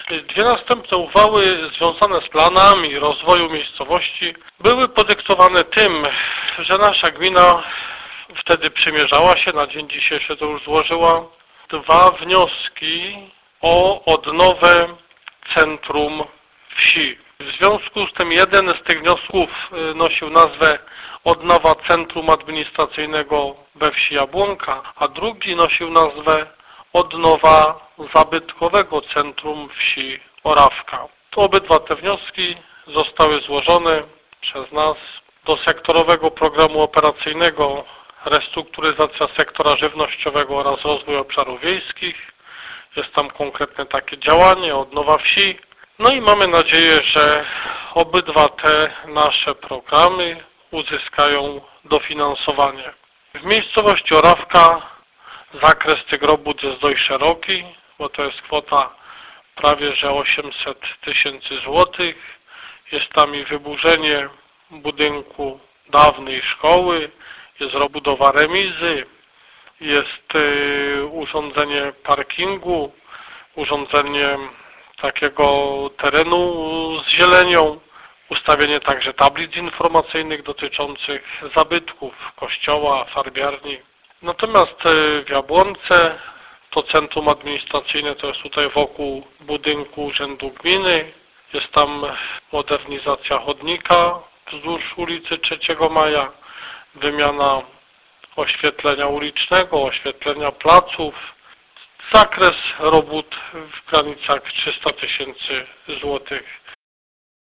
Dwie następne uchwały związane z planami rozwoju miejscowości były podyktowane tym, że nasza gmina wtedy przymierzała się, na dzień dzisiejszy to już złożyła, dwa wnioski o odnowę centrum wsi. W związku z tym jeden z tych wniosków nosił nazwę Odnowa Centrum Administracyjnego we wsi Jabłonka, a drugi nosił nazwę Odnowa Zabytkowego Centrum Wsi Orawka. Obydwa te wnioski zostały złożone przez nas do sektorowego programu operacyjnego Restrukturyzacja sektora żywnościowego oraz rozwój obszarów wiejskich. Jest tam konkretne takie działanie, odnowa wsi. No i mamy nadzieję, że obydwa te nasze programy uzyskają dofinansowanie. W miejscowości Orawka zakres tych robót jest dość szeroki, bo to jest kwota prawie że 800 000 złotych. Jest tam i wyburzenie budynku dawnej szkoły, jest rozbudowa remizy, jest urządzenie parkingu, urządzenie takiego terenu z zielenią, ustawienie także tablic informacyjnych dotyczących zabytków, kościoła, farbiarni. Natomiast w Jabłonce to centrum administracyjne to jest tutaj wokół budynku Urzędu Gminy. Jest tam modernizacja chodnika wzdłuż ulicy 3 Maja, wymiana oświetlenia ulicznego, oświetlenia placów. Zakres robót w granicach 300 000 złotych.